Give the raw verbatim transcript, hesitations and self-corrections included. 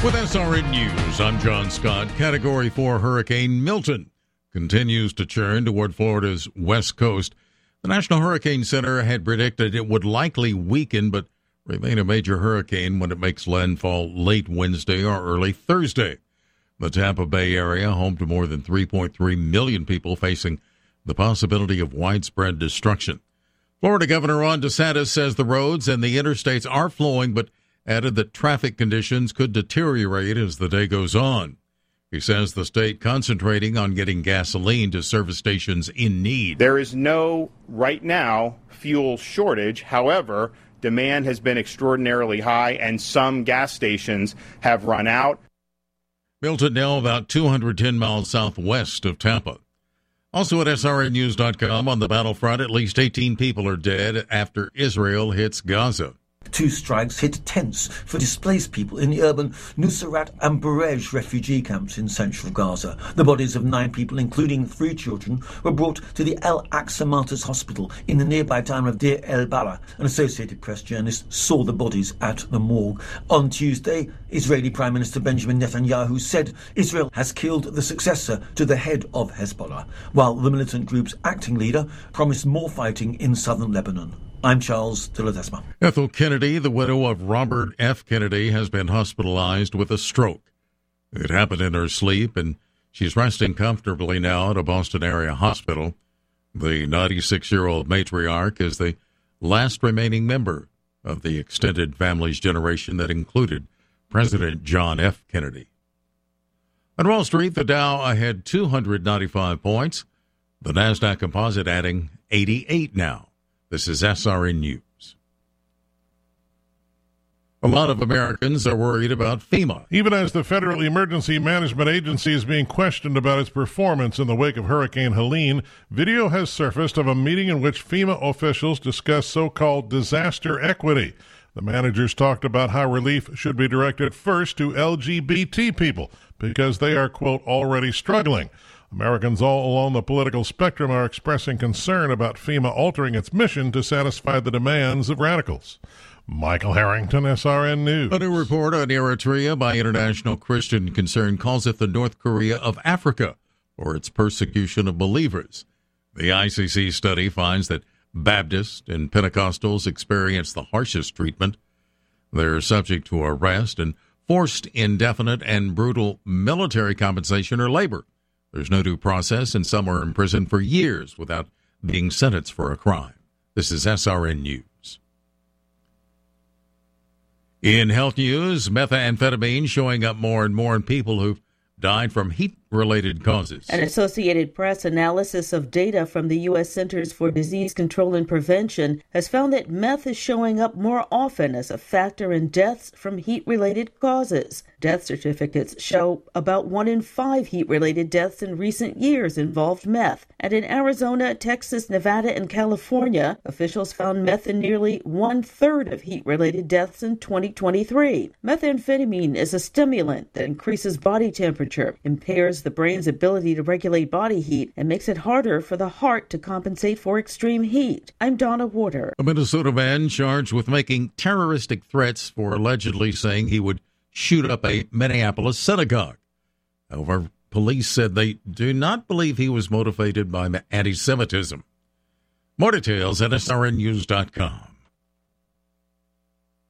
With S R N News, I'm John Scott. Category four Hurricane Milton continues to churn toward Florida's west coast. The National Hurricane Center had predicted it would likely weaken, but remain a major hurricane when it makes landfall late Wednesday or early Thursday. The Tampa Bay area, home to more than three point three million people, facing the possibility of widespread destruction. Florida Governor Ron DeSantis says the roads and the interstates are flowing, but added that traffic conditions could deteriorate as the day goes on. He says the state concentrating on getting gasoline to service stations in need. There is no, right now, fuel shortage. However, demand has been extraordinarily high, and some gas stations have run out. Milton now about two hundred ten miles southwest of Tampa. Also at S R N news dot com, on the battlefront, at least eighteen people are dead after Israel hits Gaza. Two strikes hit tents for displaced people in the urban Nuseirat and Barej refugee camps in central Gaza. The bodies of nine people, including three children, were brought to the Al Aqsa Martyrs Hospital in the nearby town of Deir el-Balah. An Associated Press journalist saw the bodies at the morgue. On Tuesday, Israeli Prime Minister Benjamin Netanyahu said Israel has killed the successor to the head of Hezbollah, while the militant group's acting leader promised more fighting in southern Lebanon. I'm Charles de Ledesma. Ethel Kennedy, the widow of Robert F. Kennedy, has been hospitalized with a stroke. It happened in her sleep, and she's resting comfortably now at a Boston area hospital. The ninety-six-year-old matriarch is the last remaining member of the extended family's generation that included President John F. Kennedy. On Wall Street, the Dow ahead two hundred ninety-five points. The NASDAQ Composite adding eighty-eight now. This is S R N News. A lot of Americans are worried about FEMA. Even as the Federal Emergency Management Agency is being questioned about its performance in the wake of Hurricane Helene, video has surfaced of a meeting in which FEMA officials discussed so-called disaster equity. The managers talked about how relief should be directed first to L G B T people because they are, quote, already struggling. Americans all along the political spectrum are expressing concern about FEMA altering its mission to satisfy the demands of radicals. Michael Harrington, S R N News. A new report on Eritrea by International Christian Concern calls it the North Korea of Africa for its persecution of believers. The I C C study finds that Baptists and Pentecostals experience the harshest treatment. They're subject to arrest and forced indefinite and brutal military compensation or labor. There's no due process, and some are imprisoned for years without being sentenced for a crime. This is S R N News. In health news, methamphetamine showing up more and more in people who've died from heat-related causes. An Associated Press analysis of data from the U S Centers for Disease Control and Prevention has found that meth is showing up more often as a factor in deaths from heat-related causes. Death certificates show about one in five heat-related deaths in recent years involved meth. And in Arizona, Texas, Nevada, and California, officials found meth in nearly one-third of heat-related deaths in twenty twenty-three. Methamphetamine is a stimulant that increases body temperature, impairs the brain's ability to regulate body heat, and makes it harder for the heart to compensate for extreme heat. I'm Donna Warder. A Minnesota man charged with making terroristic threats for allegedly saying he would shoot up a Minneapolis synagogue. However, police said they do not believe he was motivated by anti-Semitism. More details at S R N news dot com.